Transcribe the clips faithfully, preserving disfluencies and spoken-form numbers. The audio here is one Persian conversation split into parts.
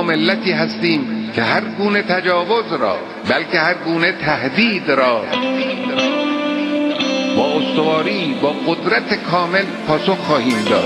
ما ملتی هستیم که هر گونه تجاوز را بلکه هر گونه تهدید را با استواری با قدرت کامل پاسخ خواهیم داد.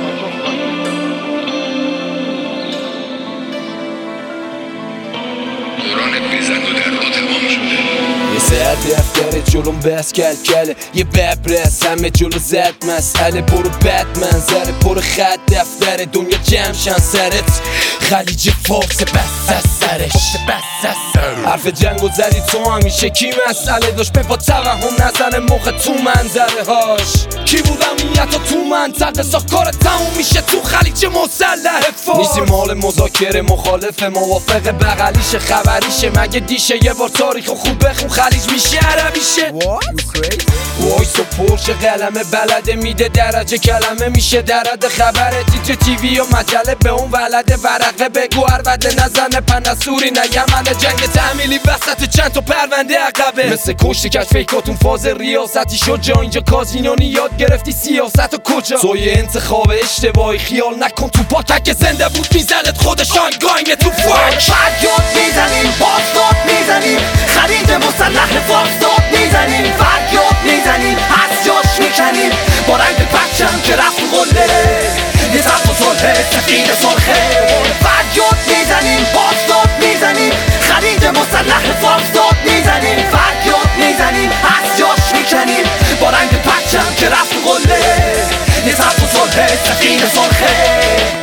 دوران بیزن و درد و تمام شده. یه ساعت دفتر جلوم بس کل کله یه ببرس همه جلو زد مسئله برو بتمن زره پر خط دفتر دنیا جمشن سرت خلیج فارس بس از سرش بس از سر حرف جنگ و زدی تو همیشه کی مسئله داشت به با توهم نزنه موقع تو منظره هاش کی بود امنیت و تو منطقه ساخت کار تموم میشه تو خلیج مسلح فارس نیستی مال مذاکره مخالف موافق بغلیش خبریشه مگه دیشه یه بار تاریخ خوب بخون خلیج میشه عربیشه وایس و پرش قلمه بلده میده درجه کلمه میشه درد خبره تیتر تیوی و مجله به اون ولده ورقه بگو عربده نزنه پنسوری نه یمنه جنگ تعمیلی وسط چند تا پرونده عقبه مثل کشتی کش فیکاتون فاز ریاستی شد جا اینجا کازینونی یاد گرفتی سیاست و کجا توی انتخاب اشتباهی خیال نکن تو پاکت که زنده بود میزنت خودش آنگاینگ تو فاک فریاد میزنیم بازداد میزنیم خرید مسلح فارساد میزنیم فریاد میزنیم از جاش میکنیم با رنگ پرچم که رفت قله یه زرد و صلح سفید سرخه فریاد میزنیم بازداد میزنیم خرید مسلح فارساد میزنیم فریاد میزنیم از جاش میکنیم با رنگ پرچم که رفت قله یه زرد و صلح سفید سرخه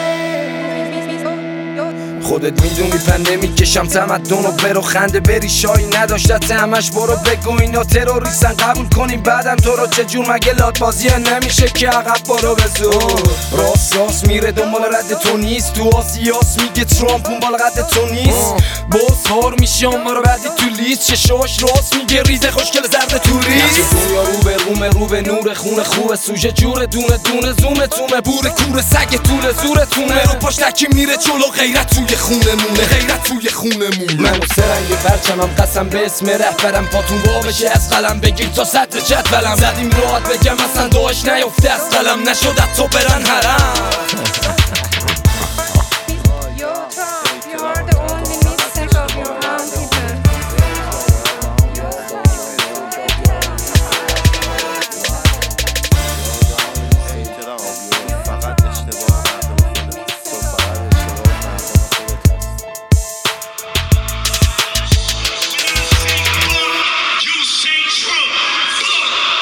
خودت میدونی پنده میکشم تمدن و برو خنده بری شایی نداشتت همش برو بگو اینا تروریستن قبول کنیم بعدم تو رو چجور مگه لات بازیه نمیشه که عقب برو بزور راست راست میره دنبال رد تو نیست تو آسیاس میگه ترامپ اون بالا قد تو نیست باز هار میشه ما رو بعدی تو لیست چشاش راست میگه ریزه خوشگل زرد توریست دنیا رو به رومه رو به نور خونه خوبه سوژه جوره دونه دونه زومه تومه بور کوره سگ طول زورتونه رو پشتکی میره جلو غیرت توی خونه مونه غیرت توی خونه مونه من و سرنگ پرچمم قسم به اسم رهبرم پاتون با بشه از قلم بگیر تا صدر جدولم زدیم راحت بگم اصلا داعش نیفته از قلم نشد تا برن حرم